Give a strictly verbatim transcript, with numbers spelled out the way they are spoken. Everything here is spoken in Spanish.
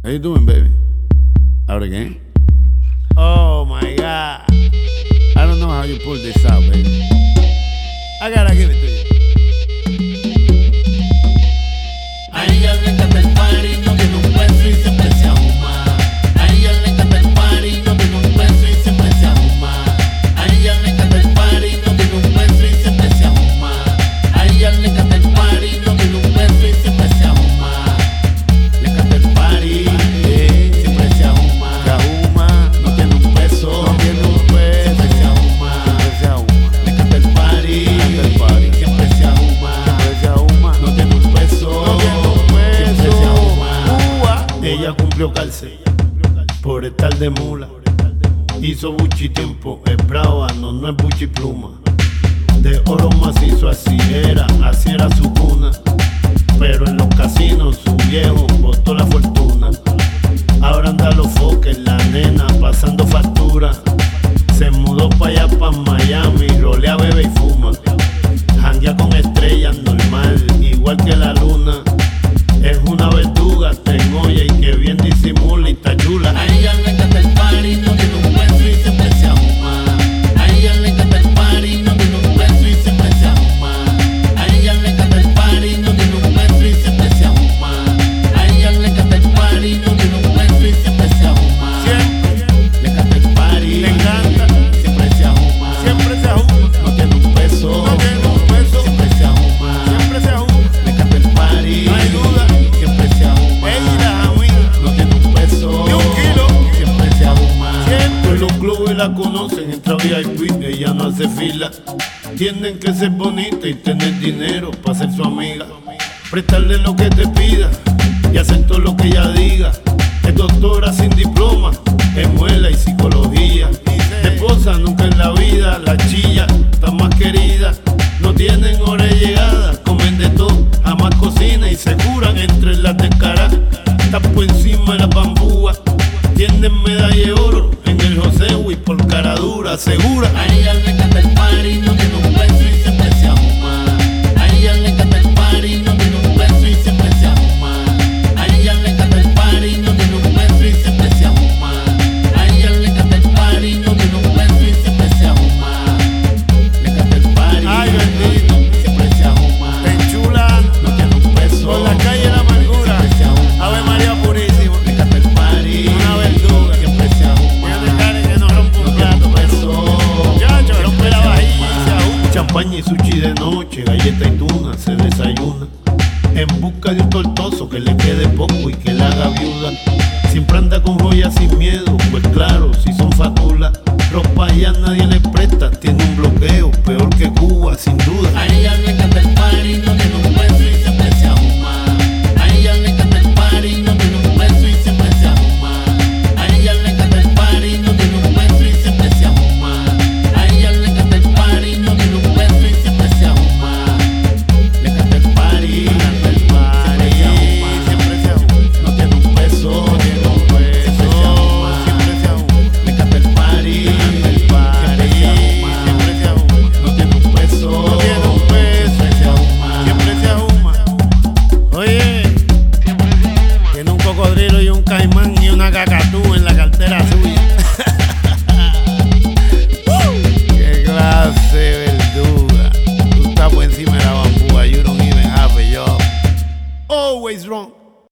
How you doing, baby? Out again? Oh my God. I don't know how you pulled this out, baby. I gotta give it to you. A ella le encanta el party, no tiene un peso y siempre se ahuma. A ella le encanta el party, no tiene un peso y siempre se ahuma. A ella le encanta el party, no tiene un peso y siempre se ahuma. A ella le encanta el party, no tiene un peso y siempre se ahuma. Le encanta el party, eh, siempre se ahuma. Se ahuma, No tiene un peso, no tiene un peso, siempre se ahuma. siempre se ahuma. Le encanta el party, Le encanta el party. siempre se ahuma. Siempre se ahuma. No tiene un peso, No tiene un siempre se peso. ahuma. Ua. Ella cumplió cárcel por estar de mula. Hizo buchi tiempo, es brava, no, no es buchi pluma. De oro macizo así era, así era su cuna. Pero en los casinos su viejo botó la fortuna. Ahora anda los foques, la nena pasando factura. Se mudó pa' allá, pa' Miami, rolea, bebe y fuma. Janguea con estrellas normal, igual que la luna. Es una verduga, tengoya y que bien disimula y está chula. A ella le encanta el party, no tiene un peso y siempre se ahuma. A ella le encanta el party, no tiene un peso y siempre se ahuma. A ella le encanta el party, no tiene un peso y siempre se ahuma. A ella le encanta el party, no tiene un peso y siempre se ahuma. Siempre, Le encanta el party, le encanta, siempre se ahuma. siempre se ahuma. No tiene un peso, No tiene un peso, siempre se ahuma. siempre se ahuma. Le encanta el party, No hay duda. siempre se ahuma. Ella y la amiga. No tiene un peso, Ni un kilo. siempre se ahuma. Siempre. Pues los clubes la conocen, entra V I P, ella no hace fila. Tienen que ser bonita y tener dinero para ser su amiga. Prestarle lo que te pida y hacer todo lo que ella diga. Es doctora sin diploma, es muela y psicología. De esposa nunca en la vida, la chilla está más querida. No tienen hora de llegada, comen de todo, jamás cocina y se curan entre las descaras. Está por encima de la bambúa, tienen medalla de oro en el Josewi por cara dura, segura. A ella le encanta el party, no tiene un peso y siempre se ahuma. A ella le encanta el party, no tiene un peso y siempre se ahuma. A ella le encanta el party, no tiene un peso y siempre se ahuma. A ella le encanta el party, no tiene un peso y siempre se ahuma. Le encanta el party, Ay, bendito. siempre se ahuma. Te enchula No tiene un peso, por la calle de la amargura. siempre se ahuma. Ave María Purísima. Le encanta el party, Una verduga. siempre se ahuma. Ella te cara que no rompe un plato, pero muchacho, rompe la vajilla y se ahuma. Champaña y sushi de noche, galleta y tuna, se desayuna. En busca de un tortoso que le quede poco y que la haga viuda. Siempre anda con joyas sin miedo, pues claro, si son fatulas. Ropa ya nadie le presta, tiene un bloqueo peor que Cuba, sin duda. A ella le encanta el party, no tiene un peso y siempre se ahuma. A ella le encanta el party, no tiene un peso y siempre se ahuma. A ella le encanta el party, no tiene un peso y siempre se ahuma. A ella le encanta el party, no tiene un peso y siempre se ahuma. Le encanta el party, Le encanta el party, siempre se ahuma. no tiene un peso, No tiene un peso, siempre se ahuma. le encanta el party, Le encanta el party, siempre se ahuma. no tiene un peso, No tiene un peso, siempre se ahuma. siempre se ahuma. Oye, tiene un cocodrilo y un caimán y una cacatú en la cartera suya. Qué clase de verduga. Tú estás por encima de la bambúa. You don't even have a job. Always wrong.